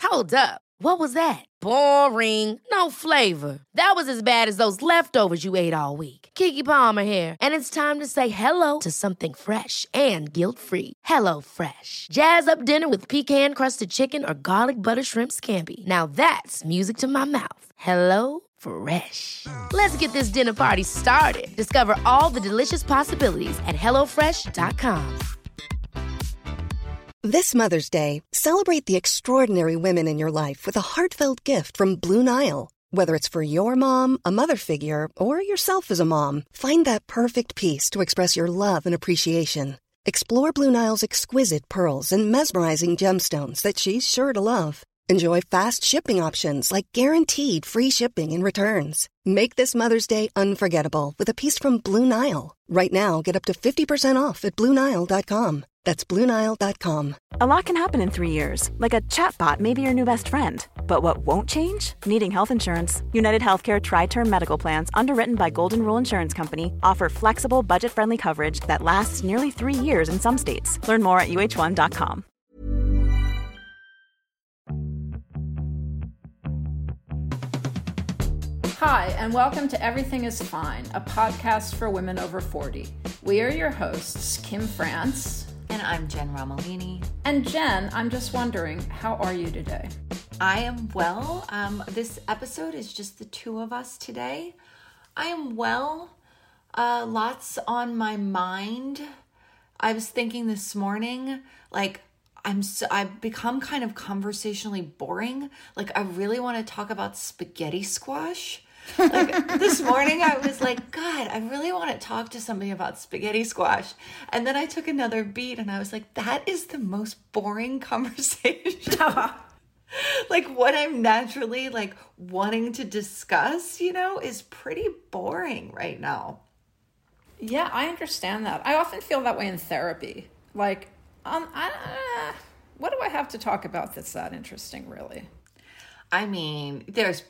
Hold up. What was that? Boring. No flavor. That was as bad as those leftovers you ate all week. Keke Palmer here, and it's time to say hello to something fresh and guilt-free. Hello Fresh. Jazz up dinner with pecan-crusted chicken or garlic butter shrimp scampi. Now that's music to my mouth. Hello Fresh. Let's get this dinner party started. Discover all the delicious possibilities at hellofresh.com. This Mother's Day, celebrate the extraordinary women in your life with a heartfelt gift from Blue Nile. Whether it's for your mom, a mother figure, or yourself as a mom, find that perfect piece to express your love and appreciation. Explore Blue Nile's exquisite pearls and mesmerizing gemstones that she's sure to love. Enjoy fast shipping options like guaranteed free shipping and returns. Make this Mother's Day unforgettable with a piece from Blue Nile. Right now, get up to 50% off at BlueNile.com. That's BlueNile.com. A lot can happen in 3 years, like a chatbot may be your new best friend. But what won't change? Needing health insurance. United Healthcare Tri-Term Medical Plans, underwritten by Golden Rule Insurance Company, offer flexible, budget-friendly coverage that lasts nearly 3 years in some states. Learn more at UH1.com. Hi, and welcome to Everything is Fine, a podcast for women over 40. We are your hosts, Kim France. And I'm Jen Romolini. And Jen, I'm just wondering, how are you today? I am well. This episode is just the two of us today. I am well. Lots on my mind. I was thinking this morning, like, I've become kind of conversationally boring. Like, I really want to talk about spaghetti squash. Like, this morning I was like, God, I really want to talk to somebody about spaghetti squash. And then I took another beat and I was like, that is the most boring conversation. Like, what I'm naturally like wanting to discuss, is pretty boring right now. Yeah, I understand that. I often feel that way in therapy. Like, what do I have to talk about that's that interesting, really? I mean, there's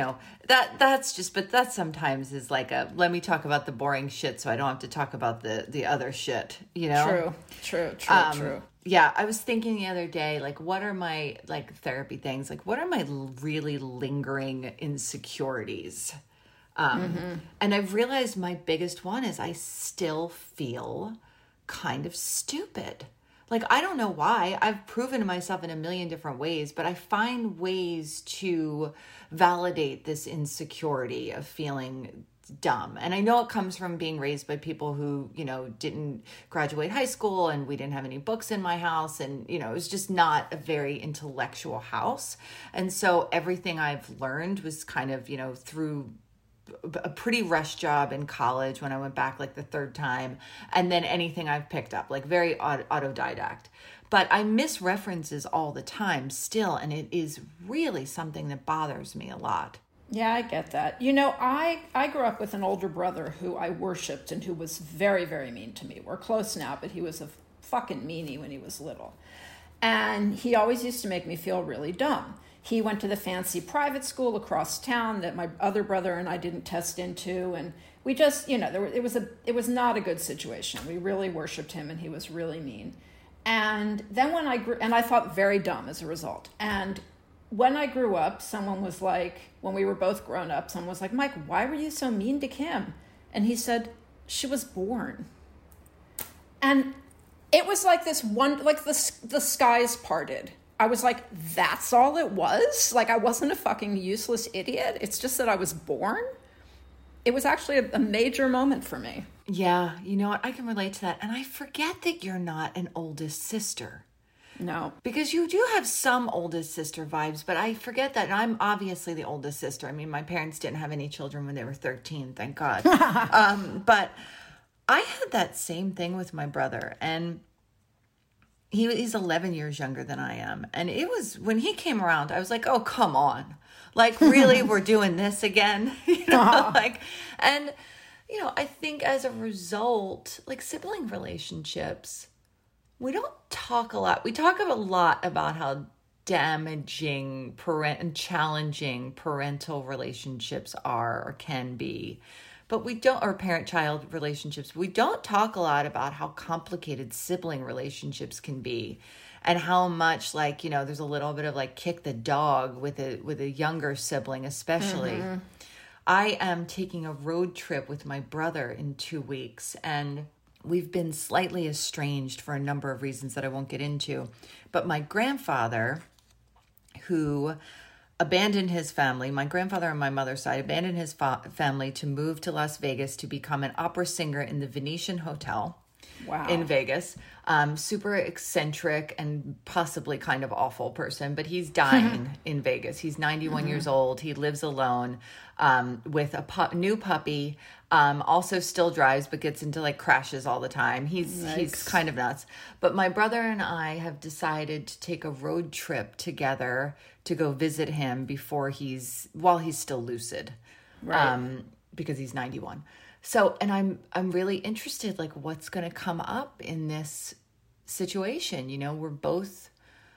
that sometimes is like let me talk about the boring shit so I don't have to talk about the other shit, True. Yeah, I was thinking the other day, like, what are my, like, therapy things? Like, what are my really lingering insecurities? And I've realized my biggest one is I still feel kind of stupid. Like, I don't know why. I've proven to myself in a million different ways, but I find ways to validate this insecurity of feeling dumb. And I know it comes from being raised by people who, didn't graduate high school, and we didn't have any books in my house. And, it was just not a very intellectual house. And so everything I've learned was kind of, through a pretty rush job in college when I went back like the third time, and then anything I've picked up, like very autodidact. But I miss references all the time still, and it is really something that bothers me a lot. Yeah, I get that. I grew up with an older brother who I worshipped and who was very, very mean to me. We're close now, but he was a fucking meanie when he was little. And he always used to make me feel really dumb. He went to the fancy private school across town that my other brother and I didn't test into. And we just, it was not a good situation. We really worshipped him, and he was really mean. And then when I grew, and I thought very dumb as a result. And when I grew up, someone was like, when we were both grown up, someone was like, Mike, why were you so mean to Kim? And he said, she was born. And it was like this one, like the skies parted. I was like, that's all it was? Like, I wasn't a fucking useless idiot. It's just that I was born. It was actually a major moment for me. Yeah, you know what? I can relate to that. And I forget that you're not an oldest sister. No. Because you do have some oldest sister vibes, but I forget that. And I'm obviously the oldest sister. I mean, my parents didn't have any children when they were 13, thank God. But I had that same thing with my brother. And he's 11 years younger than I am. And it was, when he came around, I was like, oh, come on. Like, really, we're doing this again? I think as a result, like, sibling relationships, we don't talk a lot. We talk a lot about how damaging and challenging parental relationships are or can be. But we don't, or parent-child relationships, we don't talk a lot about how complicated sibling relationships can be. and how much like, you know, there's a little bit of like kick the dog with a younger sibling, especially. I am taking a road trip with my brother in 2 weeks, and we've been slightly estranged for a number of reasons that I won't get into. But my grandfather, who abandoned his family, my grandfather on my mother's side abandoned his family to move to Las Vegas to become an opera singer in the Venetian Hotel. Wow. In Vegas. Super eccentric and possibly kind of awful person, but he's dying in Vegas. He's 91 years old. He lives alone with a new puppy. Also still drives, but gets into like crashes all the time. He's kind of nuts. But my brother and I have decided to take a road trip together to go visit him while he's still lucid. Right. Because he's 91. So, and I'm really interested, like, what's going to come up in this situation. You know, we're both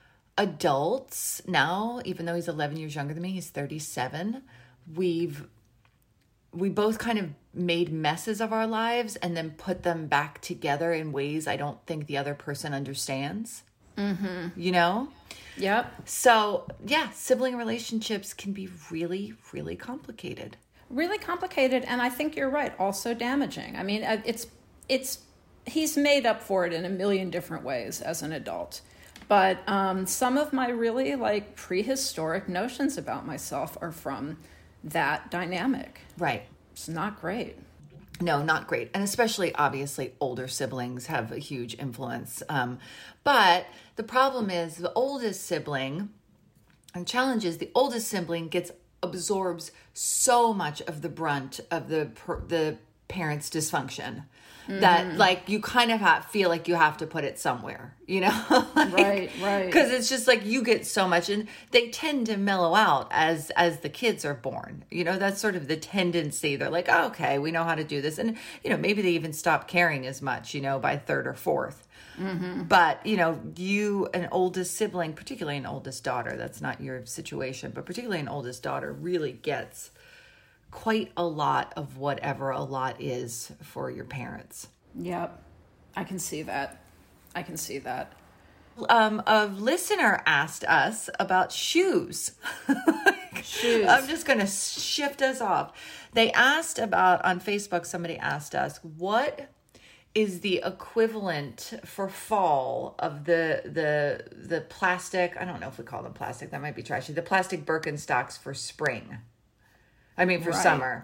adults now, even though he's 11 years younger than me. He's 37. We both kind of made messes of our lives and then put them back together in ways I don't think the other person understands. You know? Yep. So, yeah, sibling relationships can be really, really complicated. Really complicated, and I think you're right, also damaging. I mean, he's made up for it in a million different ways as an adult. But some of my really like prehistoric notions about myself are from that dynamic. Right. It's not great. No, not great. And especially, obviously, older siblings have a huge influence. But the problem is the oldest sibling, and challenge is the oldest sibling absorbs so much of the brunt of the parents' dysfunction that like you kind of feel like you have to put it somewhere, you know? Like, right. Because it's just like you get so much, and they tend to mellow out as the kids are born. You know, that's sort of the tendency. They're like, oh, okay, we know how to do this. And, you know, maybe they even stop caring as much, you know, by third or fourth. But, you know, an oldest sibling, particularly an oldest daughter, that's not your situation, but particularly an oldest daughter really gets quite a lot of whatever a lot is for your parents. Yep. I can see that. A listener asked us about shoes. Shoes. I'm just going to shift us off. They asked on Facebook, somebody asked us, what is the equivalent for fall of the plastic, I don't know if we call them plastic, that might be trashy, the plastic Birkenstocks for spring. I mean, for summer.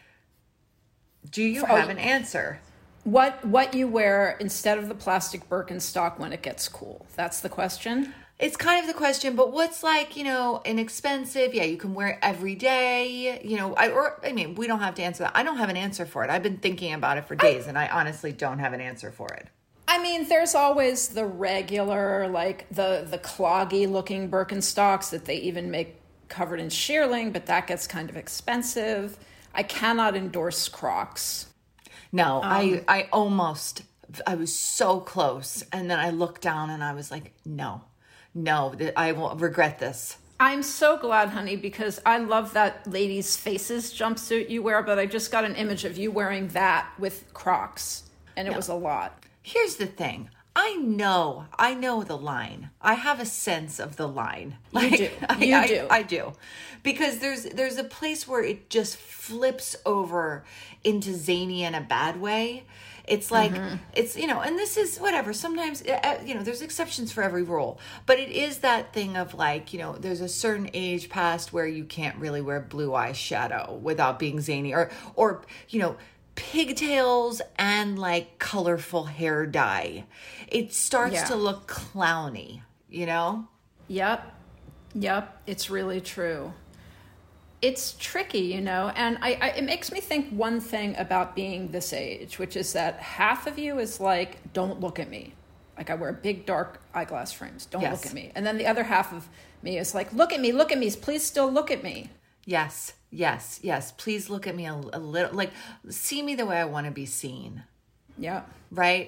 Do you have an answer? What you wear instead of the plastic Birkenstock when it gets cool? That's the question? It's kind of the question, but what's like, you know, inexpensive? Yeah, you can wear it every day. You know, I mean, we don't have to answer that. I don't have an answer for it. I've been thinking about it for days, and I honestly don't have an answer for it. I mean, there's always the regular, like the cloggy looking Birkenstocks that they even make covered in shearling, but that gets kind of expensive. I cannot endorse Crocs. No, I was so close. And then I looked down and I was like, no, I will regret this. I'm so glad, honey, because I love that Ladies' Faces jumpsuit you wear, but I just got an image of you wearing that with Crocs, and it was a lot. Here's the thing. I know the line. I have a sense of the line. Like, you do. I do. Because there's a place where it just flips over into zany in a bad way. It's like, it's, you know, and this is whatever. Sometimes, you know, there's exceptions for every rule. But it is that thing of like, you know, there's a certain age past where you can't really wear blue eyeshadow without being zany. Or you know, pigtails and like colorful hair dye. It starts to look clowny, you know? Yep. It's really true. It's tricky, you know, and it makes me think one thing about being this age, which is that half of you is like, don't look at me. Like I wear big dark eyeglass frames. Don't look at me. And then the other half of me is like, look at me, please still look at me. Yes. Please look at me a little, like, see me the way I want to be seen. Yeah. Right?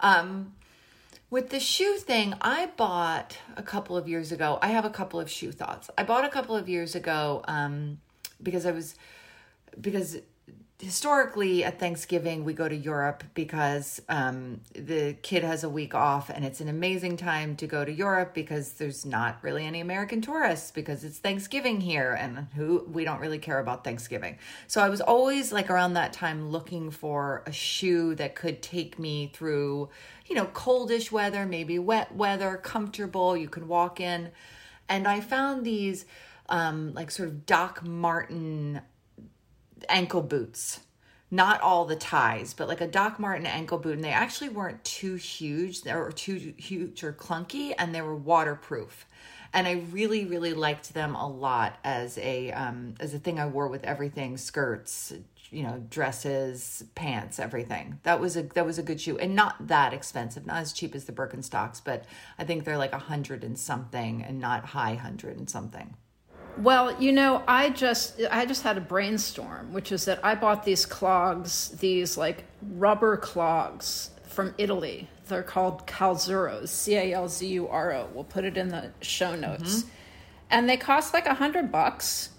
With the shoe thing, I bought a couple of years ago. I have a couple of shoe thoughts. I bought a couple of years ago because historically at Thanksgiving, we go to Europe because the kid has a week off, and it's an amazing time to go to Europe because there's not really any American tourists because it's Thanksgiving here, and we don't really care about Thanksgiving. So I was always like around that time looking for a shoe that could take me through, coldish weather, maybe wet weather, comfortable, you could walk in. And I found these like sort of Doc Marten ankle boots, not all the ties, but like a Doc Marten ankle boot, and they actually weren't too huge or too huge or clunky, and they were waterproof, and I really, really liked them a lot as a thing I wore with everything: skirts, dresses, pants, everything. That was a good shoe, and not that expensive, not as cheap as the Birkenstocks, but I think they're like $100 and something, and not high $100 and something. Well, I just had a brainstorm, which is that I bought these clogs, these like rubber clogs from Italy. They're called Calzuros, Calzuro. We'll put it in the show notes. Mm-hmm. And they cost like $100,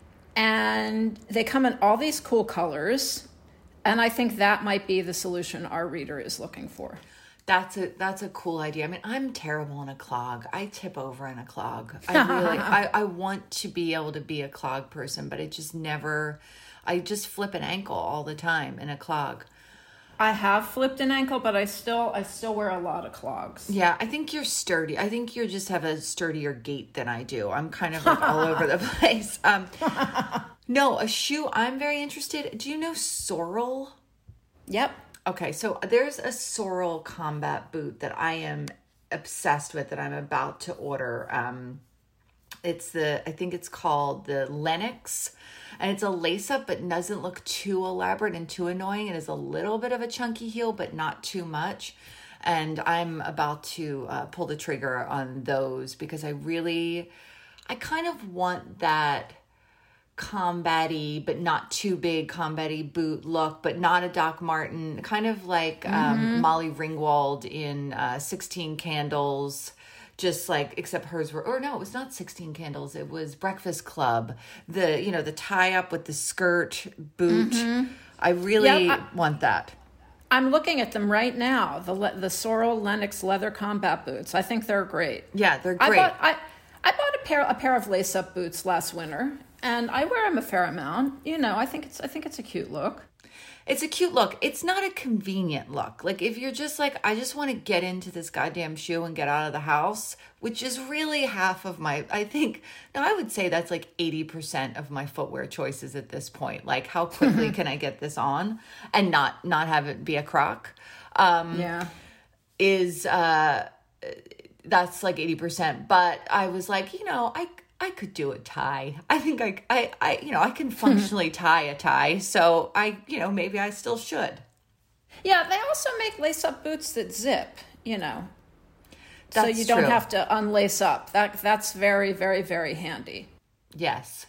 and they come in all these cool colors. And I think that might be the solution our reader is looking for. That's a cool idea. I mean, I'm terrible in a clog. I tip over in a clog. I want to be able to be a clog person, but I just flip an ankle all the time in a clog. I have flipped an ankle, but I still wear a lot of clogs. Yeah, I think you're sturdy. I think you just have a sturdier gait than I do. I'm kind of like all over the place. No, a shoe I'm very interested. Do you know Sorel? Yep. Okay, so there's a Sorel combat boot that I am obsessed with that I'm about to order. I think it's called the Lennox, and it's a lace-up but doesn't look too elaborate and too annoying. It is a little bit of a chunky heel, but not too much. And I'm about to pull the trigger on those because I kind of want that combat-y but not too big combat-y boot look, but not a Doc Marten, kind of like Molly Ringwald in 16 Candles, just like, except hers were, or no, it was not 16 Candles, it was Breakfast Club, the tie up with the skirt boot. I really want that. I'm looking at them right now, the Sorel Lennox leather combat boots. I think they're great. Yeah, they're great. I bought a pair of lace-up boots last winter, and I wear them a fair amount. I think it's a cute look. It's a cute look. It's not a convenient look. Like if you're just like, I just want to get into this goddamn shoe and get out of the house, which is really half of my, I would say that's like 80% of my footwear choices at this point. Like how quickly can I get this on and not have it be a crock? That's like 80%. But I was like, I could do a tie. I think I can functionally tie a tie. So maybe I still should. Yeah, they also make lace-up boots that zip, That's so you don't true. have to unlace up. That's very, very, very handy. Yes.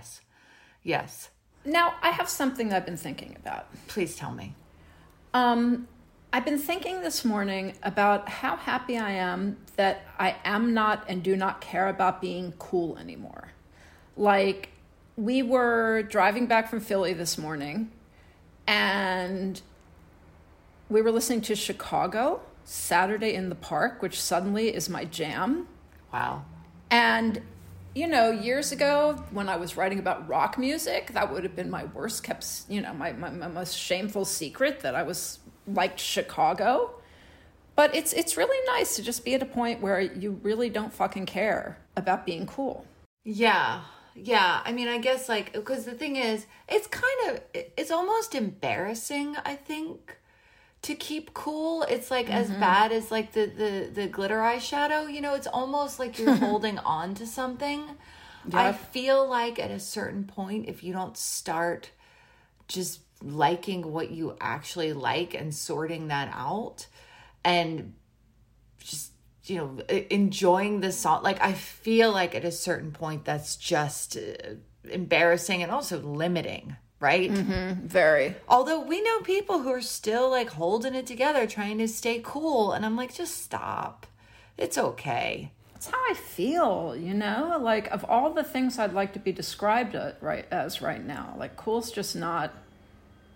Now, I have something I've been thinking about. Please tell me. I've been thinking this morning about how happy I am that I am not and do not care about being cool anymore. Like, we were driving back from Philly this morning, and we were listening to Chicago, Saturday in the Park, which suddenly is my jam. Wow. And, years ago when I was writing about rock music, that would have been my worst kept, my most shameful secret that I liked Chicago. But it's really nice to just be at a point where you really don't fucking care about being cool. Yeah. I mean, I guess because the thing is, it's almost embarrassing, I think, to keep cool. It's like as bad as like the glitter eyeshadow, it's almost like you're holding on to something. Yep. I feel like at a certain point, if you don't start just liking what you actually like and sorting that out and just enjoying the song, like I feel like at a certain point that's just embarrassing and also limiting, right? Very. Although we know people who are still like holding it together, trying to stay cool, and I'm like, just stop, it's okay. That's how I feel, like of all the things I'd like to be described as right now, like cool's just not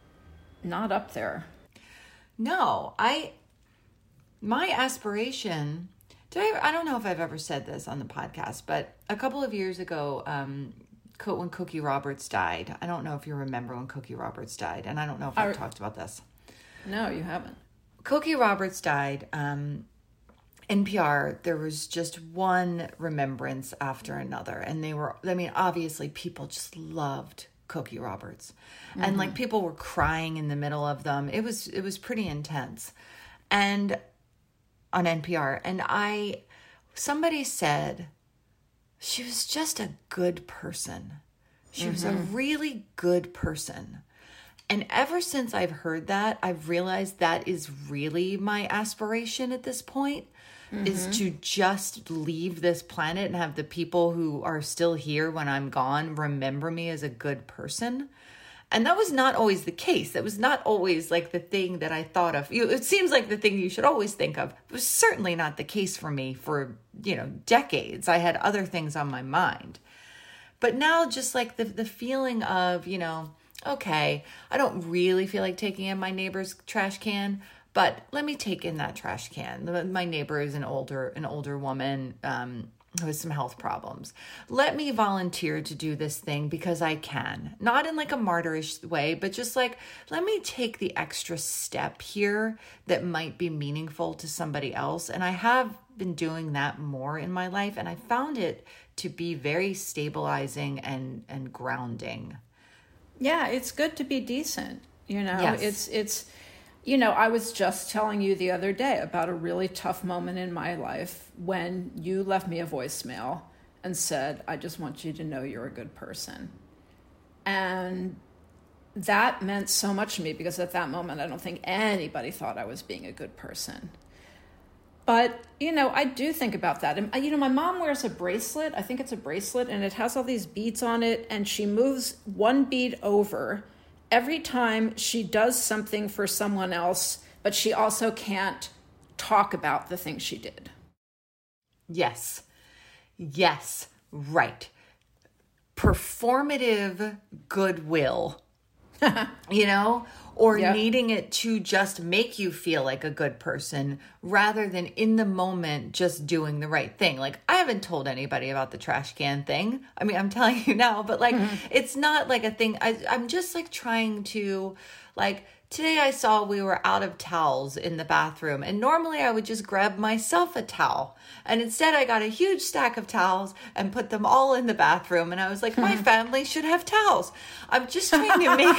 not up there. No, my aspiration, I don't know if I've ever said this on the podcast, but a couple of years ago, when Cookie Roberts died, I don't know if you remember when Cookie Roberts died, and I don't know if I've talked about this. No, you haven't. Cookie Roberts died. NPR, there was just one remembrance after another, and obviously people just loved Cookie Roberts, and like people were crying in the middle of them. It was pretty intense, and on NPR, and somebody said she was just a good person. She was a really good person. And ever since I've heard that, I've realized that is really my aspiration at this point, is to just leave this planet and have the people who are still here when I'm gone remember me as a good person. And that was not always the case. That was not always like the thing that I thought of. It seems like the thing you should always think of. It was certainly not the case for me for, decades. I had other things on my mind. But now just like the feeling of, okay, I don't really feel like taking in my neighbor's trash can, but let me take in that trash can. My neighbor is an older woman who has some health problems. Let me volunteer to do this thing because I can. Not in like a martyrish way, but just like, let me take the extra step here that might be meaningful to somebody else. And I have been doing that more in my life, and I found it to be very stabilizing and grounding. Yeah, it's good to be decent. Yes. It's I was just telling you the other day about a really tough moment in my life when you left me a voicemail and said, I just want you to know you're a good person. And that meant so much to me because at that moment, I don't think anybody thought I was being a good person. But, I do think about that. And, my mom wears a bracelet. I think it's a bracelet, and it has all these beads on it, and she moves one bead over every time she does something for someone else, but she also can't talk about the thing she did. Yes, right. Performative goodwill, or needing it to just make you feel like a good person rather than in the moment just doing the right thing. Like, I haven't told anybody about the trash can thing. I mean, I'm telling you now, but like, it's not like a thing. I'm just like trying to, like, today I saw we were out of towels in the bathroom, and normally I would just grab myself a towel. And instead I got a huge stack of towels and put them all in the bathroom. And I was like, my family should have towels. I'm just trying to make...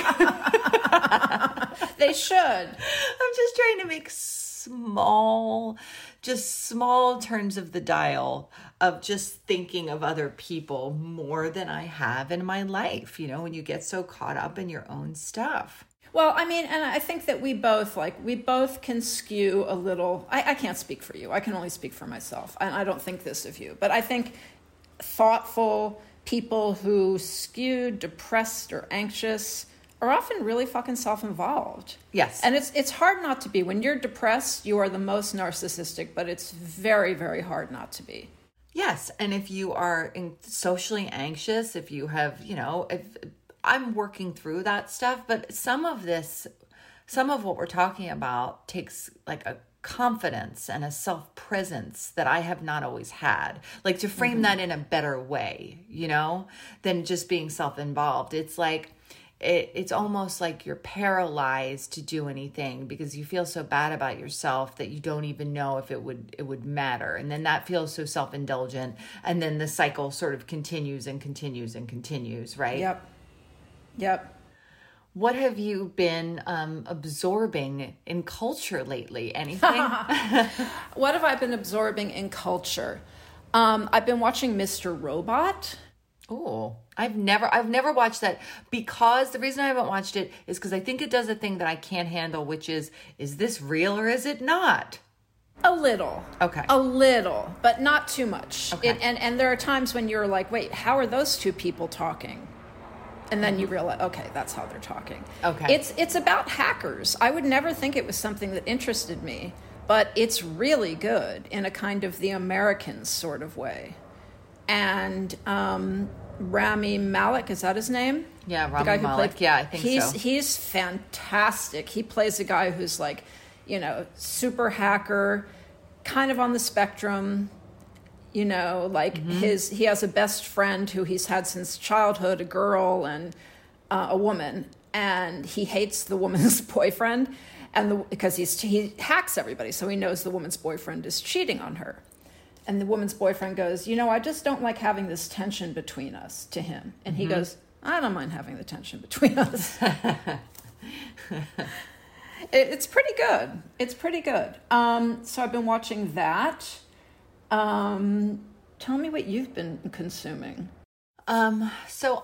They should. I'm just trying to make small turns of the dial of just thinking of other people more than I have in my life, when you get so caught up in your own stuff. Well, I mean, and I think that we both can skew a little. I can't speak for you. I can only speak for myself. And I don't think this of you. But I think thoughtful people who skew depressed or anxious are often really fucking self-involved. Yes. And it's hard not to be. When you're depressed, you are the most narcissistic, but it's very, very hard not to be. Yes. And if you are socially anxious, if you have, I'm working through that stuff, but some of what we're talking about takes like a confidence and a self-presence that I have not always had. Like to frame that in a better way, than just being self-involved. It's like, it's almost like you're paralyzed to do anything because you feel so bad about yourself that you don't even know if it would matter. And then that feels so self-indulgent. And then the cycle sort of continues and continues and continues, right? Yep. What have you been absorbing in culture lately? Anything? What have I been absorbing in culture? I've been watching Mr. Robot. Oh, I've never watched that, because the reason I haven't watched it is because I think it does a thing that I can't handle, which is this real or is it not? A little. Okay. A little, but not too much. Okay. And there are times when you're like, wait, how are those two people talking? And then you realize, okay, that's how they're talking. Okay. It's about hackers. I would never think it was something that interested me, but it's really good in a kind of the Americans sort of way. And Rami Malek, is that his name? Yeah, Rami Malek. Yeah, I think so. He's fantastic. He plays a guy who's like, you know, super hacker, kind of on the spectrum. You know, like he has a best friend who he's had since childhood, a girl and a woman, and he hates the woman's boyfriend, because he hacks everybody, so he knows the woman's boyfriend is cheating on her. And the woman's boyfriend goes, you know, I just don't like having this tension between us, to him. And he goes, I don't mind having the tension between us. It's pretty good. It's pretty good. So I've been watching that. Tell me what you've been consuming. So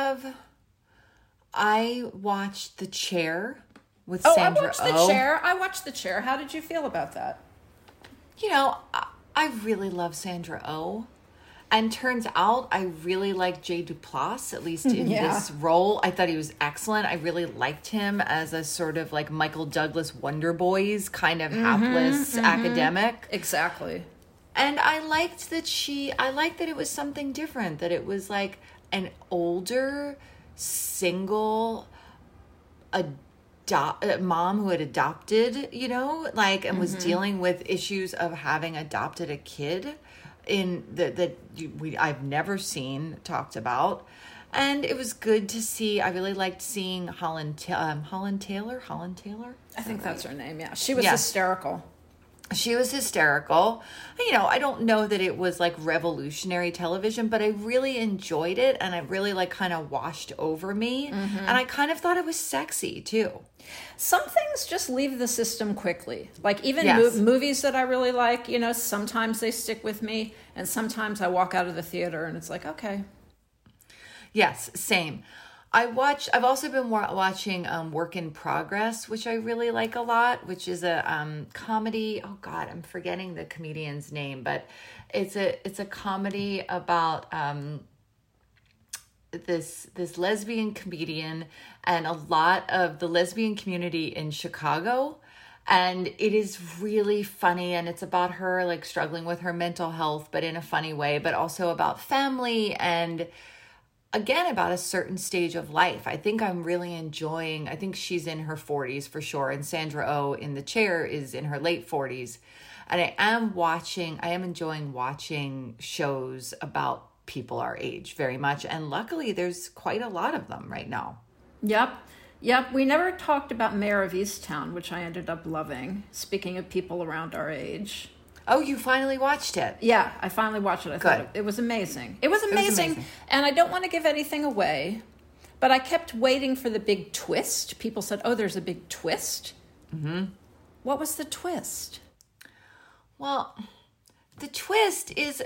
I watched The Chair with Sandra I watched The Chair. I watched The Chair. How did you feel about that? You know, I really love Sandra Oh. And turns out I really like Jay Duplass, at least in this role. I thought he was excellent. I really liked him as a sort of like Michael Douglas Wonder Boys kind of hapless academic. Exactly. And I liked that it was something different, that it was like an older, single mom who had adopted, you know, like, and was dealing with issues of having adopted a kid I've never seen talked about. And it was good to see. I really liked seeing Holland Taylor. I think that's her name. Yeah. She was hysterical. She was hysterical. You know, I don't know that it was like revolutionary television, but I really enjoyed it, and it really like kind of washed over me. And I kind of thought it was sexy too. Some things just leave the system quickly. Like even movies that I really like, you know, sometimes they stick with me, and sometimes I walk out of the theater and it's like, okay. Yes, same. I've also been watching Work in Progress, which I really like a lot, which is a comedy. Oh God, I'm forgetting the comedian's name, but it's a comedy about this lesbian comedian and a lot of the lesbian community in Chicago. And it is really funny, and it's about her like struggling with her mental health, but in a funny way, but also about family and again, about a certain stage of life. I think I'm really enjoying, I think she's in her 40s for sure. And Sandra Oh in The Chair is in her late 40s. And I am enjoying watching shows about people our age very much. And luckily there's quite a lot of them right now. Yep. We never talked about Mayor of Easttown, which I ended up loving. Speaking of people around our age. Oh, you finally watched it? Yeah, I finally watched it. I thought it was amazing. It was amazing. And I don't want to give anything away, but I kept waiting for the big twist. People said, oh, there's a big twist. What was the twist? Well, the twist is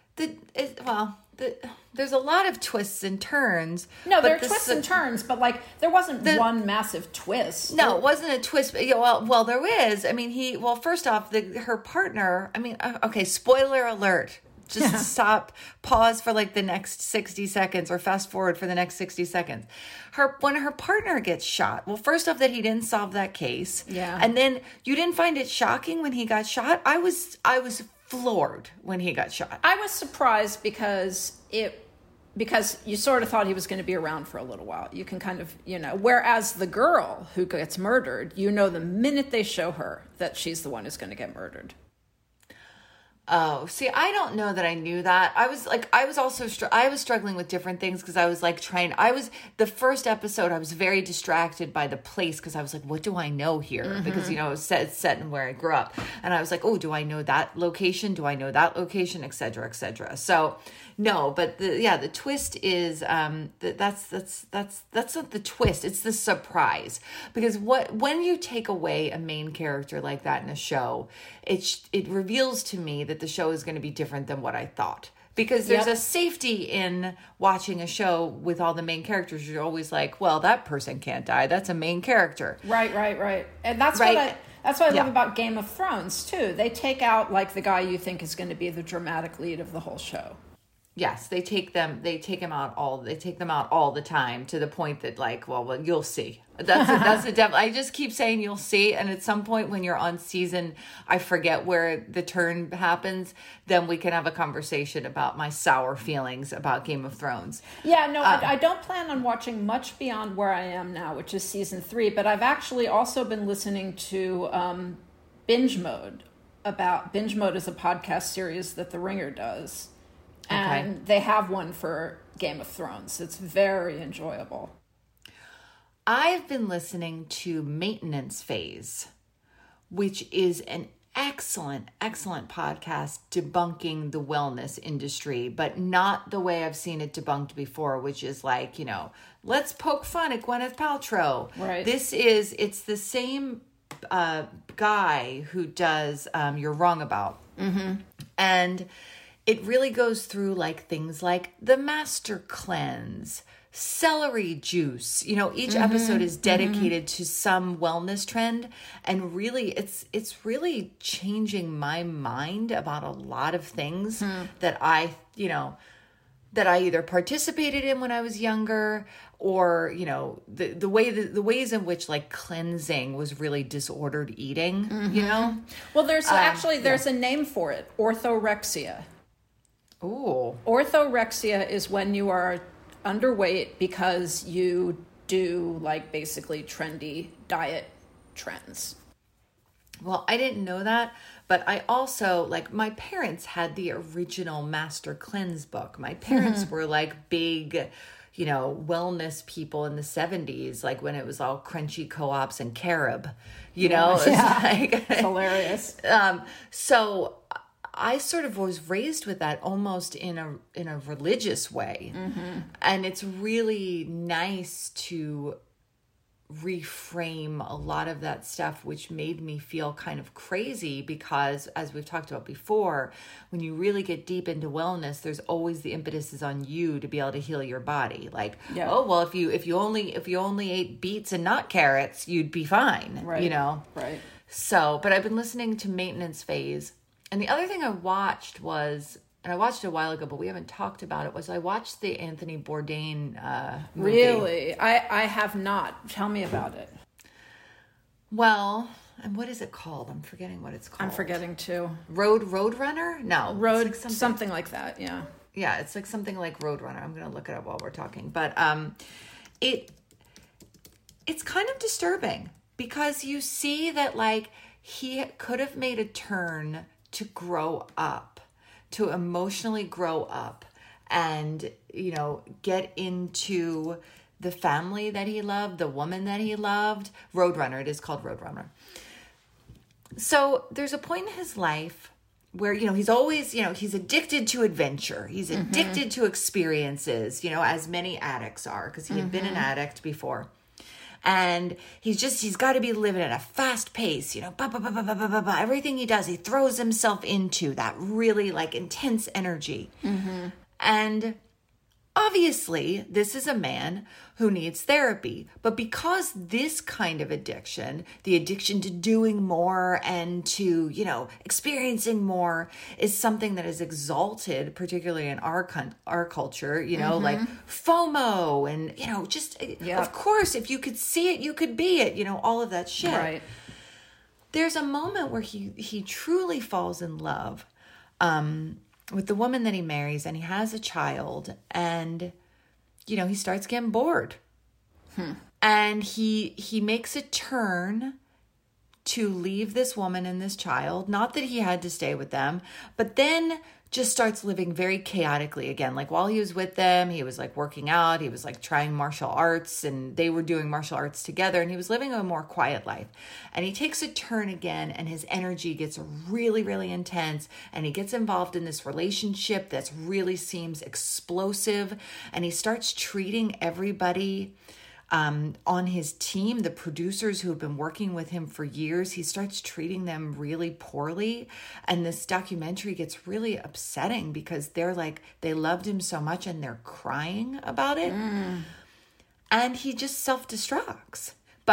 there's a lot of twists and turns. No, there are twists and turns, but like there wasn't one massive twist. No, it wasn't a twist. But, well, there is. I mean, first off, her partner. I mean, okay, spoiler alert. Just stop, pause for like the next 60 seconds, or fast forward for the next 60 seconds. When her partner gets shot. Well, first off, that he didn't solve that case. Yeah, and then you didn't find it shocking when he got shot. I was floored when he got shot. I was surprised because you sort of thought he was going to be around for a little while. You can kind of, you know, whereas the girl who gets murdered, you know, the minute they show her that she's the one who's going to get murdered. Oh, see, I don't know that I knew that. I was struggling with different things because I was like the first episode, I was very distracted by the place because I was like, what do I know here? Because, you know, it's set in where I grew up. And I was like, oh, do I know that location? Do I know that location? Et cetera, et cetera. So no, but the twist is, that's not the twist. It's the surprise. Because when you take away a main character like that in a show, it reveals to me that the show is going to be different than what I thought. Because there's a safety in watching a show with all the main characters. You're always like, well, that person can't die. That's a main character. Right. And that's what I love about Game of Thrones, too. They take out, like, the guy you think is going to be the dramatic lead of the whole show. Yes, they take them out all the time, to the point that like, well, you'll see. That's the devil. I just keep saying you'll see, and at some point when you're on season, I forget where the turn happens, then we can have a conversation about my sour feelings about Game of Thrones. Yeah, no, I don't plan on watching much beyond where I am now, which is season 3, but I've actually also been listening to Binge Mode. Binge Mode is a podcast series that The Ringer does. And they have one for Game of Thrones. It's very enjoyable. I've been listening to Maintenance Phase, which is an excellent podcast debunking the wellness industry, but not the way I've seen it debunked before, which is like, let's poke fun at Gwyneth Paltrow. Right. It's the same guy who does You're Wrong About. Mm-hmm. And it really goes through like things like the Master Cleanse, celery juice. Each episode is dedicated to some wellness trend, and really it's really changing my mind about a lot of things that I either participated in when I was younger, or the ways in which like cleansing was really disordered eating. Well, there's a name for it: orthorexia. Ooh. Orthorexia is when you are underweight because you do like basically trendy diet trends. Well, I didn't know that, but I also, like, my parents had the original Master Cleanse book. My parents were like big, wellness people in the 70s, like when it was all Crunchy Co-ops and Carob, It's hilarious. So I sort of was raised with that almost in a religious way. Mm-hmm. And it's really nice to reframe a lot of that stuff, which made me feel kind of crazy, because as we've talked about before, when you really get deep into wellness, there's always the impetus is on you to be able to heal your body. Like, oh, well, if you only ate beets and not carrots, you'd be fine, Right. Right. So, but I've been listening to Maintenance Phase. And the other thing I watched was, and I watched it a while ago, but we haven't talked about it, was I watched the Anthony Bourdain movie. Really? I have not. Tell me about it. Well, and what is it called? I'm forgetting what it's called. I'm forgetting too. Roadrunner? No. Like something like that, yeah. Yeah, it's like something like Roadrunner. I'm going to look it up while we're talking. But it's kind of disturbing, because you see that like he could have made a turn to grow up, to emotionally grow up, and, get into the family that he loved, the woman that he loved. Roadrunner, it is called Roadrunner. So there's a point in his life where, he's always, he's addicted to adventure. He's addicted to experiences, as many addicts are, because he had been an addict before. And he's got to be living at a fast pace, everything he does, he throws himself into that really like intense energy. Mm-hmm. And obviously this is a man who needs therapy, but because this kind of addiction, the addiction to doing more and to, experiencing more, is something that is exalted, particularly in our culture, like FOMO and, of course, if you could see it, you could be it, all of that shit. Right. There's a moment where he truly falls in love with the woman that he marries, and he has a child, and he starts getting bored. And he makes a turn to leave this woman and this child. Not that he had to stay with them, but then just starts living very chaotically again. Like while he was with them, he was like working out, he was like trying martial arts, and they were doing martial arts together, and he was living a more quiet life. And he takes a turn again, and his energy gets really, really intense, and he gets involved in this relationship that really seems explosive, and he starts treating everybody on his team, the producers who have been working with him for years, he starts treating them really poorly. And this documentary gets really upsetting, because they're like, they loved him so much and they're crying about it. And he just self-destructs. But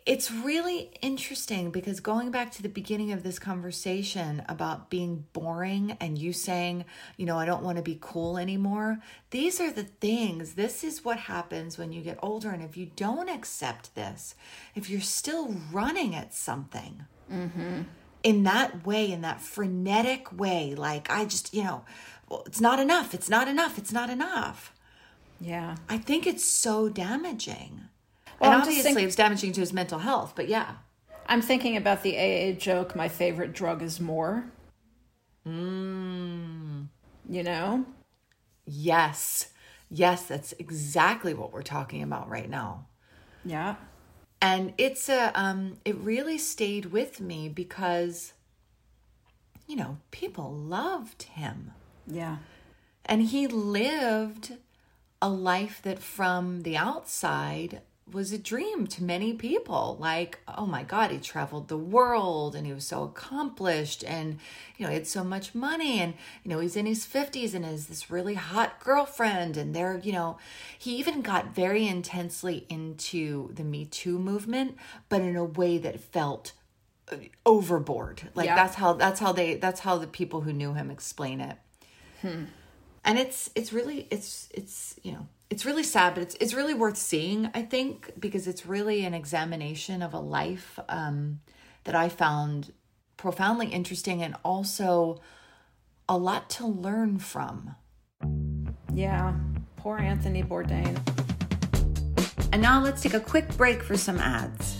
it's really interesting because going back to the beginning of this conversation about being boring and you saying, I don't want to be cool anymore. These are the things. This is what happens when you get older. And if you don't accept this, if you're still running at something in that way, in that frenetic way, like I just, well, it's not enough. It's not enough. It's not enough. Yeah. I think it's so damaging. Well, and obviously it's damaging to his mental health, but yeah. I'm thinking about the AA joke, my favorite drug is more. Yes. Yes, that's exactly what we're talking about right now. Yeah. And it's it really stayed with me because, people loved him. Yeah. And he lived a life that from the outside was a dream to many people. Like, oh my God, he traveled the world and he was so accomplished and, he had so much money and, he's in his 50s and has this really hot girlfriend and they're, he even got very intensely into the Me Too movement, but in a way that felt overboard. Like that's how the people who knew him explain it. And it's really sad, but it's really worth seeing, I think, because it's really an examination of a life that I found profoundly interesting and also a lot to learn from. Yeah, poor Anthony Bourdain. And now let's take a quick break for some ads.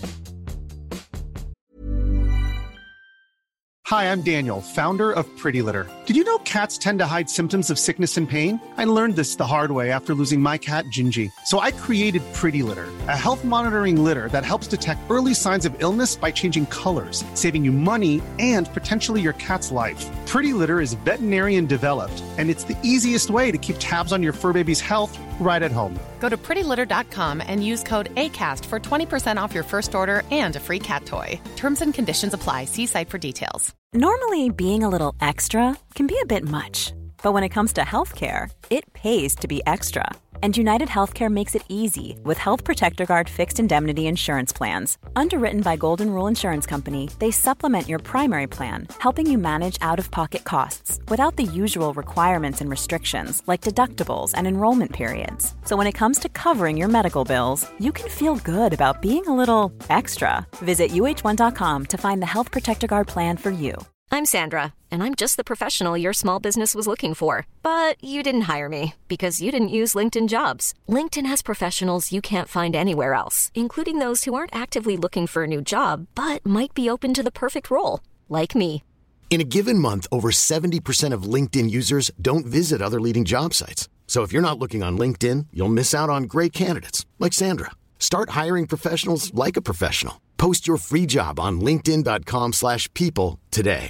Hi, I'm Daniel, founder of Pretty Litter. Did you know cats tend to hide symptoms of sickness and pain? I learned this the hard way after losing my cat, Gingy. So I created Pretty Litter, a health monitoring litter that helps detect early signs of illness by changing colors, saving you money and potentially your cat's life. Pretty Litter is veterinarian developed, and it's the easiest way to keep tabs on your fur baby's health right at home. Go to prettylitter.com and use code ACAST for 20% off your first order and a free cat toy. Terms and conditions apply. See site for details. Normally, being a little extra can be a bit much. But when it comes to healthcare, it pays to be extra. And United Healthcare makes it easy with Health Protector Guard fixed indemnity insurance plans. Underwritten by Golden Rule Insurance Company, they supplement your primary plan, helping you manage out-of-pocket costs without the usual requirements and restrictions like deductibles and enrollment periods. So when it comes to covering your medical bills, you can feel good about being a little extra. Visit uh1.com to find the Health Protector Guard plan for you. I'm Sandra, and I'm just the professional your small business was looking for. But you didn't hire me because you didn't use LinkedIn Jobs. LinkedIn has professionals you can't find anywhere else, including those who aren't actively looking for a new job, but might be open to the perfect role, like me. In a given month, over 70% of LinkedIn users don't visit other leading job sites. So if you're not looking on LinkedIn, you'll miss out on great candidates, like Sandra. Start hiring professionals like a professional. Post your free job on linkedin.com/people today.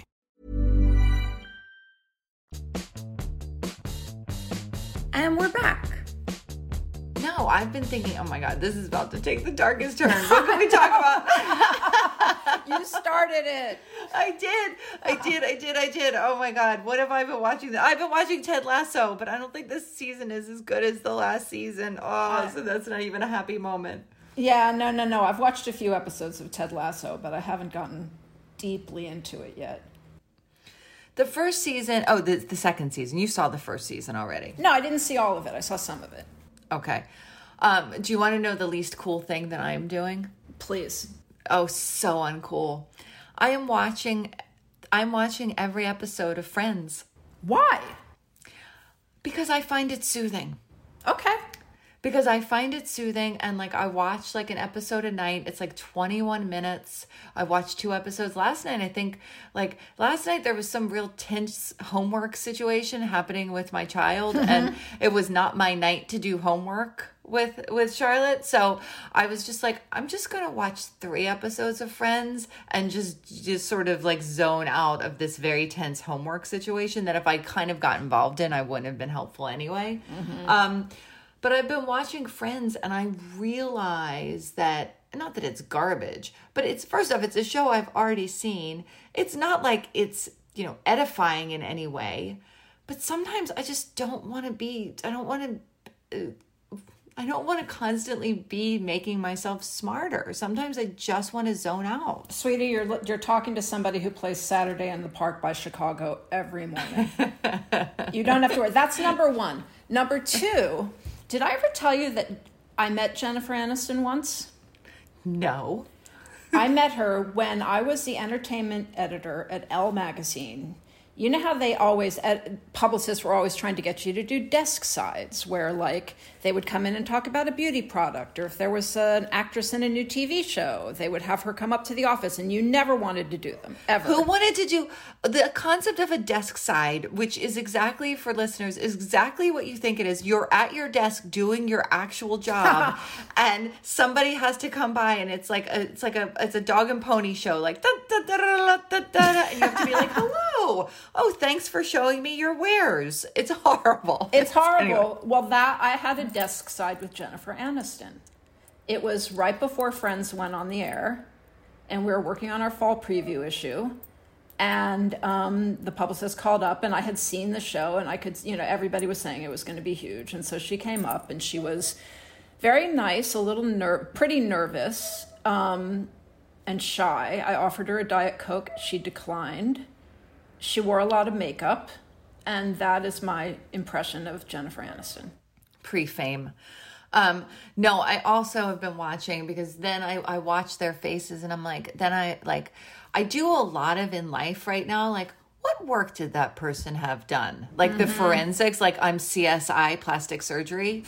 And we're back. No, I've been thinking, oh my God, this is about to take the darkest turn. What can we talk about? You started it. I did. Oh my God, what have I been watching? I've been watching Ted Lasso, but I don't think this season is as good as the last season. Oh, so that's not even a happy moment. Yeah, no. I've watched a few episodes of Ted Lasso, but I haven't gotten deeply into it yet. The first season, the second season. You saw the first season already. No, I didn't see all of it. I saw some of it. Okay. Do you want to know the least cool thing that I'm doing? Please. Oh, so uncool. I'm watching every episode of Friends. Why? Because I find it soothing. Okay. Because I find it soothing, and I watch an episode a night. It's 21 minutes. I watched 2 episodes last night. I think last night there was some real tense homework situation happening with my child, and it was not my night to do homework with Charlotte. So I was just I'm just going to watch 3 episodes of Friends and just sort of zone out of this very tense homework situation that if I kind of got involved in, I wouldn't have been helpful anyway. Mm-hmm. But I've been watching Friends and I realize that, not that it's garbage, but first off, it's a show I've already seen. It's not like it's, edifying in any way, but sometimes I just don't want to I don't want to constantly be making myself smarter. Sometimes I just want to zone out. Sweetie, you're talking to somebody who plays Saturday in the Park by Chicago every morning. You don't have to worry. That's number one. Number two, did I ever tell you that I met Jennifer Aniston once? No. I met her when I was the entertainment editor at Elle magazine. You know how they always, publicists were always trying to get you to do desk sides where like they would come in and talk about a beauty product, or if there was an actress in a new TV show, they would have her come up to the office, and you never wanted to do them, ever. Who wanted to do the concept of a desk side, which is exactly, for listeners, is exactly what you think it is. You're at your desk doing your actual job and somebody has to come by, and it's a dog and pony show, like da, da, da, da, da, da, and you have to be like, hello. Oh, thanks for showing me your wares. It's horrible. It's horrible. Anyway. Well, I had a desk side with Jennifer Aniston. It was right before Friends went on the air, and we were working on our fall preview issue. And the publicist called up, and I had seen the show, and I could, everybody was saying it was going to be huge. And so she came up, and she was very nice, a little pretty nervous and shy. I offered her a Diet Coke. She declined. She wore a lot of makeup, and that is my impression of Jennifer Aniston. Pre-fame. No, I also have been watching, because then I watch their faces, and I'm like, I do a lot of in life right now, like, what work did that person have done? Like the forensics, like I'm CSI plastic surgery.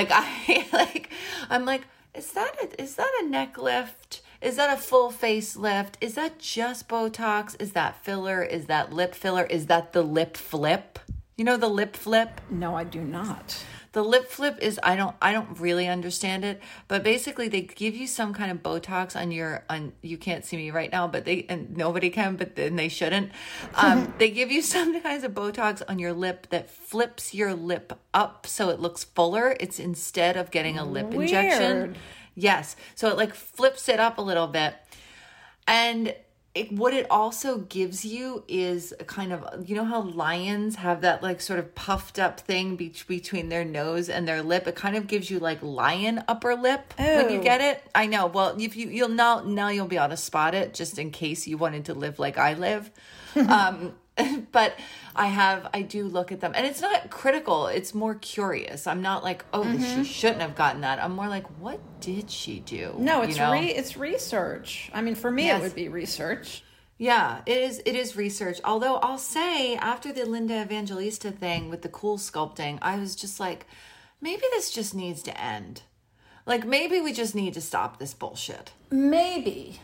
I'm like, is that a neck lift? Is that a full face lift? Is that just Botox? Is that filler? Is that lip filler? Is that the lip flip? You know the lip flip? No, I do not. The lip flip is, I don't really understand it, but basically they give you some kind of Botox on you can't see me right now, but and nobody can, but then they shouldn't. They give you some kinds of Botox on your lip that flips your lip up so it looks fuller. It's instead of getting a lip injection. Yes. So it like flips it up a little bit. And what it also gives you is a kind of, you know how lions have that like sort of puffed up thing between their nose and their lip? It kind of gives you like lion upper lip when you get it. I know. Well, if you'll now you'll be able to spot it, just in case you wanted to live like I live. But I do look at them, and it's not critical. It's more curious. I'm not like, she shouldn't have gotten that. I'm more like, what did she do? No, it's research. I mean, for me, It would be research. Yeah, it is research. Although I'll say, after the Linda Evangelista thing with the cool sculpting, I was just like, maybe this just needs to end. Like, maybe we just need to stop this bullshit. Maybe.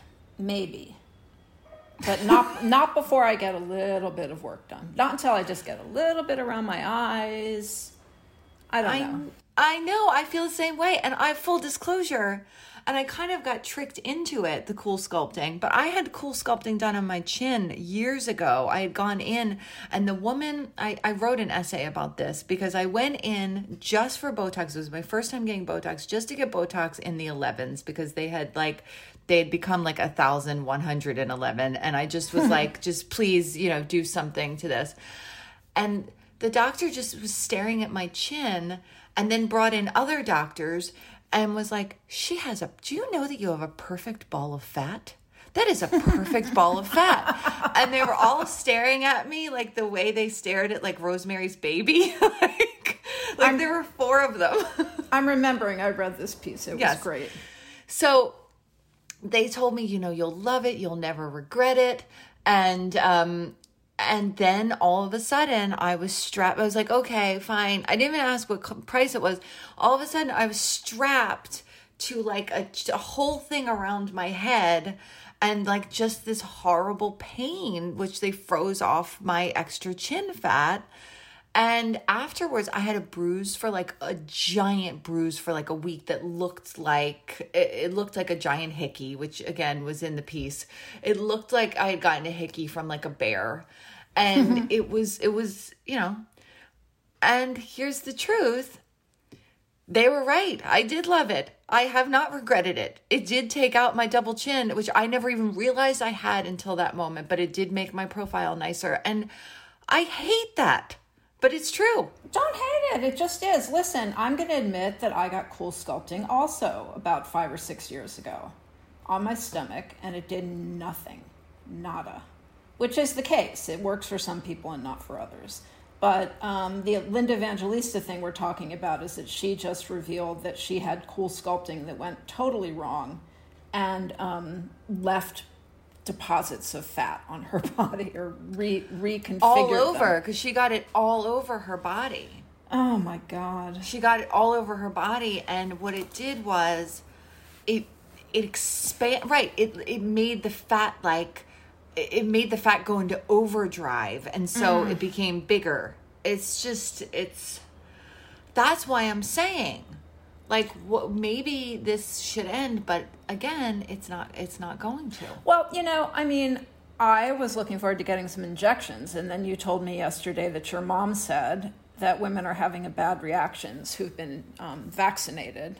But not before I get a little bit of work done. Not until I just get a little bit around my eyes. I don't know. I know. I feel the same way. And I full disclosure, and I kind of got tricked into it, the cool sculpting. But I had cool sculpting done on my chin years ago. I had gone in, and the woman, I wrote an essay about this because I went in just for Botox. It was my first time getting Botox, just to get Botox in the 11s, because they had become like 1,111. And I just was like, just please, do something to this. And the doctor just was staring at my chin, and then brought in other doctors and was like, do you know that you have a perfect ball of fat? That is a perfect ball of fat. And they were all staring at me like the way they stared at like Rosemary's Baby. like there were 4 of them. I'm remembering, I read this piece. It was great. So they told me, you'll love it. You'll never regret it. And then all of a sudden I was strapped. I was like, okay, fine. I didn't even ask what price it was. All of a sudden I was strapped to like a whole thing around my head, and like just this horrible pain, which they froze off my extra chin fat. And afterwards I had a giant bruise for like a week that looked like, it looked like a giant hickey, which again was in the piece. It looked like I had gotten a hickey from like a bear. And it was, and here's the truth. They were right. I did love it. I have not regretted it. It did take out my double chin, which I never even realized I had until that moment, but it did make my profile nicer. And I hate that. But it's true. Don't hate it. It just is. Listen, I'm going to admit that I got cool sculpting also about 5 or 6 years ago on my stomach, and it did nothing. Nada. Which is the case. It works for some people and not for others. But the Linda Evangelista thing we're talking about is that she just revealed that she had cool sculpting that went totally wrong and left deposits of fat on her body, or reconfigured all over, because she got it all over her body. Oh my God. She got it all over her body, and what it did was it made the fat made the fat go into overdrive, and so it became bigger. That's why I'm saying, like, maybe this should end, but again, it's not going to. Well, I mean, I was looking forward to getting some injections, and then you told me yesterday that your mom said that women are having a bad reactions who've been vaccinated.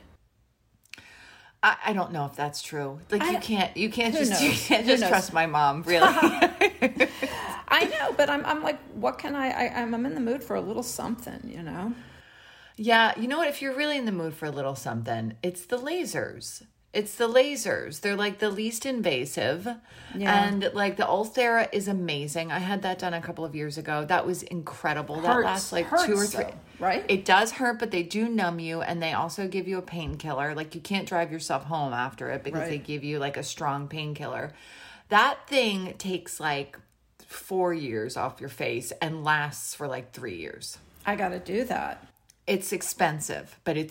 I don't know if that's true. Like, you can't just trust my mom, really. I know, but I'm like, what can I'm in the mood for a little something, Yeah, you know what? If you're really in the mood for a little something, it's the lasers. They're like the least invasive. Yeah. And like the Ulthera is amazing. I had that done a couple of years ago. That was incredible. That lasts like 2 or 3. Right? It does hurt, but they do numb you, and they also give you a painkiller. Like, you can't drive yourself home after it because they give you like a strong painkiller. That thing takes like 4 years off your face and lasts for like 3 years. I got to do that. It's expensive, but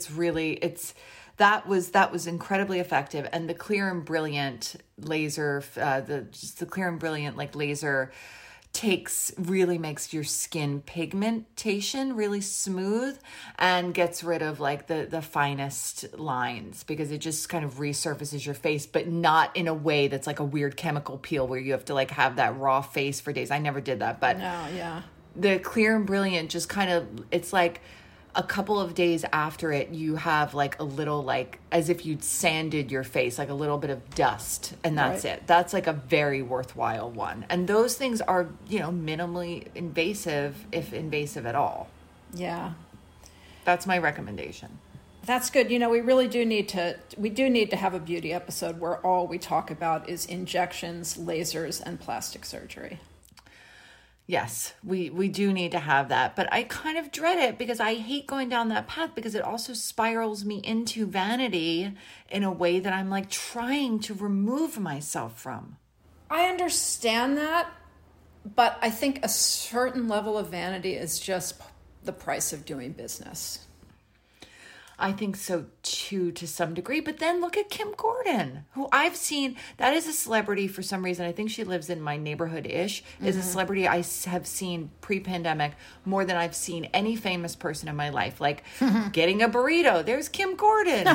that was incredibly effective. And the Clear and Brilliant laser, the Clear and Brilliant like laser really makes your skin pigmentation really smooth and gets rid of like the finest lines, because it just kind of resurfaces your face, but not in a way that's like a weird chemical peel where you have to like have that raw face for days. I never did that, but no, yeah. The Clear and Brilliant just kind of, it's like a couple of days after it, you have like a little, like as if you'd sanded your face, like a little bit of dust, and that's it. That's like a very worthwhile one. And those things are, minimally invasive, if invasive at all. Yeah. That's my recommendation. That's good. We really do need to have a beauty episode where all we talk about is injections, lasers, and plastic surgery. Yes, we do need to have that, but I kind of dread it because I hate going down that path, because it also spirals me into vanity in a way that I'm like trying to remove myself from. I understand that, but I think a certain level of vanity is just the price of doing business. I think so too, to some degree. But then look at Kim Gordon, who I've seen. That is a celebrity for some reason. I think she lives in my neighborhood-ish. Is a celebrity I have seen pre-pandemic more than I've seen any famous person in my life. Like getting a burrito. There's Kim Gordon.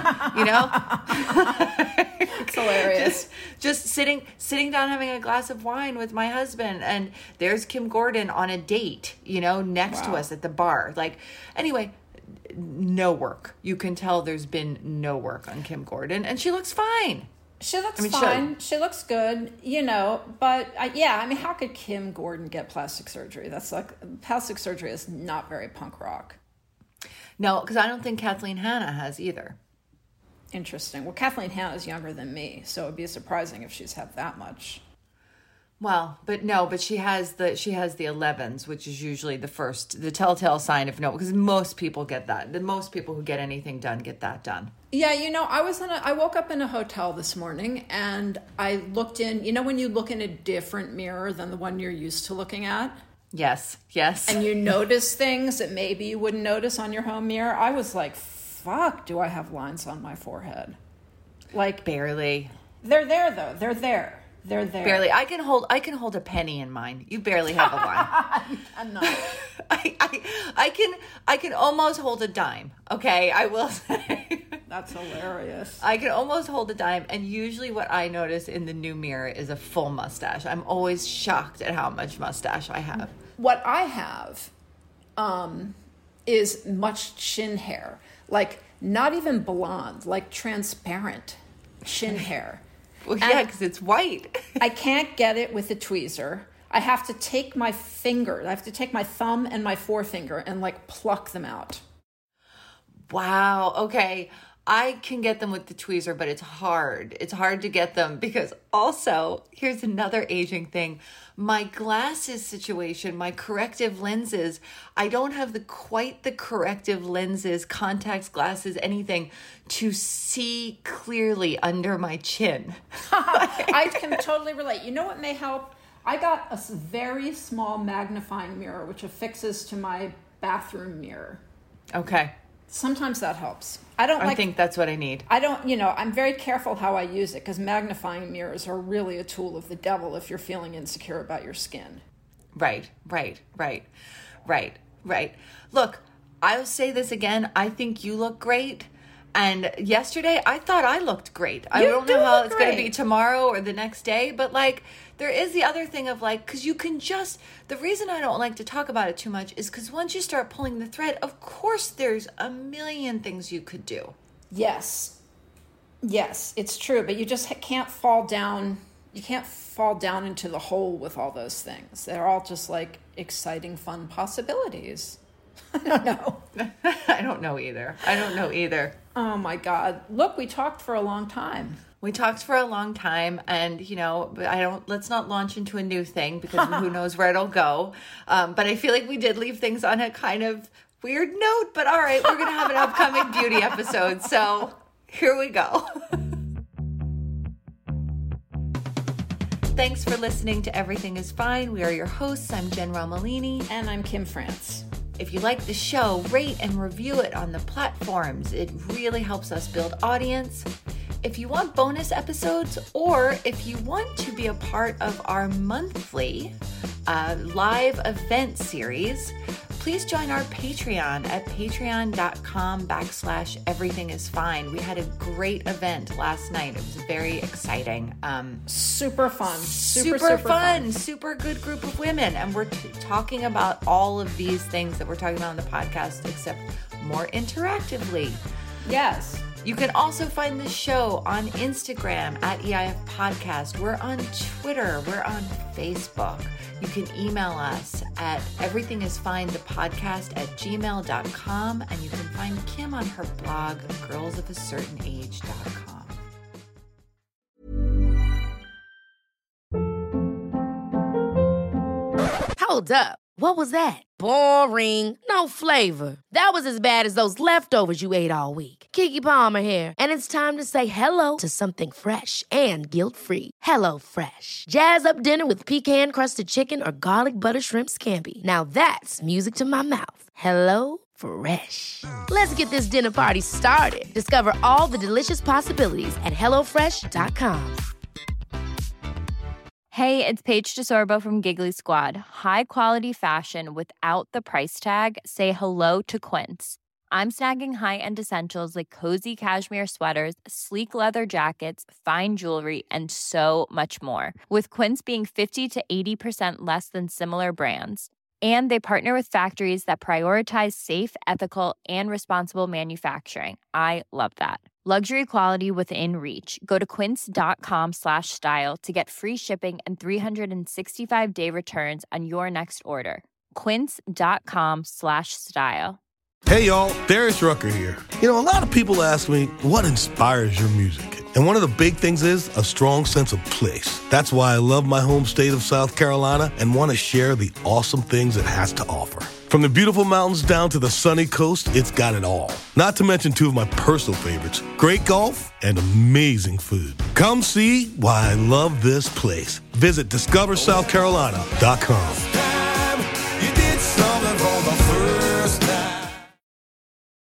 It's hilarious. Just sitting down having a glass of wine with my husband, and there's Kim Gordon on a date. Next to us at the bar. Like, anyway. No work. You can tell there's been no work on Kim Gordon, and she looks fine. She looks fine. She looks good, but how could Kim Gordon get plastic surgery? That's like, plastic surgery is not very punk rock. No, because I don't think Kathleen Hanna has either. Interesting. Well, Kathleen Hanna is younger than me, so it'd be surprising if she's had that much. Well, but she has the 11s, which is usually the telltale sign of no, because most people get that. The most people who get anything done get that done. Yeah, I woke up in a hotel this morning, and I looked in, when you look in a different mirror than the one you're used to looking at? Yes. And you notice things that maybe you wouldn't notice on your home mirror. I was like, fuck, do I have lines on my forehead? Like, barely. They're there, though. They're there. They're there. Barely. I can hold a penny in mine. You barely have a line. I'm not. I can almost hold a dime. Okay, I will say. That's hilarious. I can almost hold a dime, and usually what I notice in the new mirror is a full mustache. I'm always shocked at how much mustache I have. What I have is much chin hair. Like, not even blonde, like transparent chin hair. Well, yeah, because it's white. I can't get it with a tweezer. I have to take my thumb and my forefinger and like pluck them out. Wow. Okay. I can get them with the tweezer, but it's hard. It's hard to get them because also, here's another aging thing. My glasses situation, my corrective lenses, I don't have quite the corrective lenses, contacts, glasses, anything to see clearly under my chin. I can totally relate. You know what may help? I got a very small magnifying mirror, which affixes to my bathroom mirror. Okay. Sometimes that helps. I think that's what I need. I'm very careful how I use it because magnifying mirrors are really a tool of the devil if you're feeling insecure about your skin. Right. Look, I'll say this again. I think you look great. And yesterday, I thought I looked great. I don't know how it's going to be tomorrow or the next day, but like, there is the other thing of like, because you can just, the reason I don't like to talk about it too much is because once you start pulling the thread, of course, there's a million things you could do. Yes, it's true, but you just can't fall down. You can't fall down into the hole with all those things. They're all just like exciting, fun possibilities. I don't know. I don't know either. Oh my God. Look, we talked for a long time. And let's not launch into a new thing because who knows where it'll go. But I feel like we did leave things on a kind of weird note, but all right, we're going to have an upcoming beauty episode. So here we go. Thanks for listening to Everything is Fine. We are your hosts. I'm Jen Romolini. And I'm Kim France. If you like the show, rate and review it on the platforms. It really helps us build audience. If you want bonus episodes or if you want to be a part of our monthly live event series, please join our Patreon at patreon.com/everythingisfine. We had a great event last night. It was very exciting. Super fun. Super fun. Super good group of women. And we're talking about all of these things that we're talking about on the podcast, except more interactively. Yes. You can also find the show on Instagram at EIF Podcast. We're on Twitter. We're on Facebook. You can email us at everythingisfinethepodcast@gmail.com. And you can find Kim on her blog, girlsofacertainage.com. Hold up. What was that? Boring. No flavor. That was as bad as those leftovers you ate all week. Keke Palmer here, and it's time to say hello to something fresh and guilt-free. HelloFresh. Jazz up dinner with pecan-crusted chicken or garlic butter shrimp scampi. Now that's music to my mouth. HelloFresh. Let's get this dinner party started. Discover all the delicious possibilities at HelloFresh.com. Hey, it's Paige DeSorbo from Giggly Squad. High quality fashion without the price tag. Say hello to Quince. I'm snagging high-end essentials like cozy cashmere sweaters, sleek leather jackets, fine jewelry, and so much more. With Quince being 50 to 80% less than similar brands. And they partner with factories that prioritize safe, ethical, and responsible manufacturing. I love that. Luxury quality within reach. Go to quince.com/style to get free shipping and 365-day returns on your next order. Quince.com/style. Hey y'all, Darius Rucker here. A lot of people ask me, what inspires your music? And one of the big things is a strong sense of place. That's why I love my home state of South Carolina and want to share the awesome things it has to offer. From the beautiful mountains down to the sunny coast, it's got it all. Not to mention two of my personal favorites, great golf and amazing food. Come see why I love this place. Visit discoversouthcarolina.com.